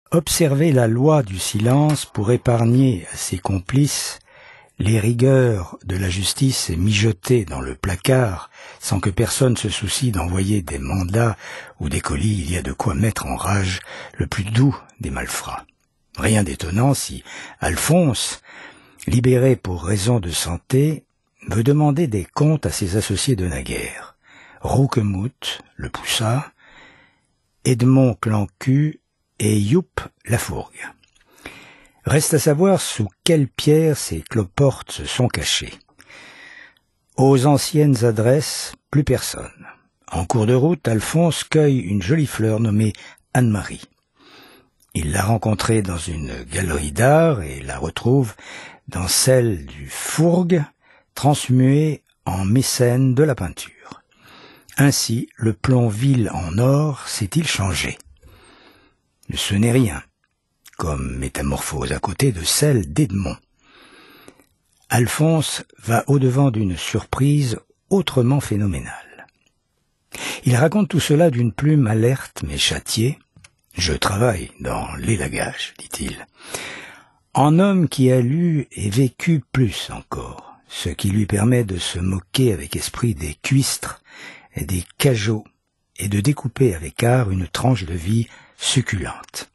observer la loi du silence pour épargner à ses complices les rigueurs de la justice et mijoter dans le placard sans que personne se soucie d'envoyer des mandats ou des colis, il y a de quoi mettre en rage le plus doux des malfrats. Rien d'étonnant si Alphonse, libéré pour raison de santé, veut demander des comptes à ses associés de naguère, Rouquemoute, le Poussat, Edmond Clancu et Youp Lafourgue. Reste à savoir sous quelle pierre ces cloportes se sont cachés. Aux anciennes adresses, plus personne. En cours de route, Alphonse cueille une jolie fleur nommée Anne-Marie. Il l'a rencontrée dans une galerie d'art et la retrouve dans celle du Fourgue, transmuée en mécène de la peinture. Ainsi, le plomb vil en or s'est-il changé. Ce n'est rien, comme métamorphose à côté de celle d'Edmond. Alphonse va au-devant d'une surprise autrement phénoménale. Il raconte tout cela d'une plume alerte mais châtiée. « Je travaille dans l'élagage, dit-il, en homme qui a lu et vécu plus encore, ce qui lui permet de se moquer avec esprit des cuistres et des cajots et de découper avec art une tranche de vie succulente.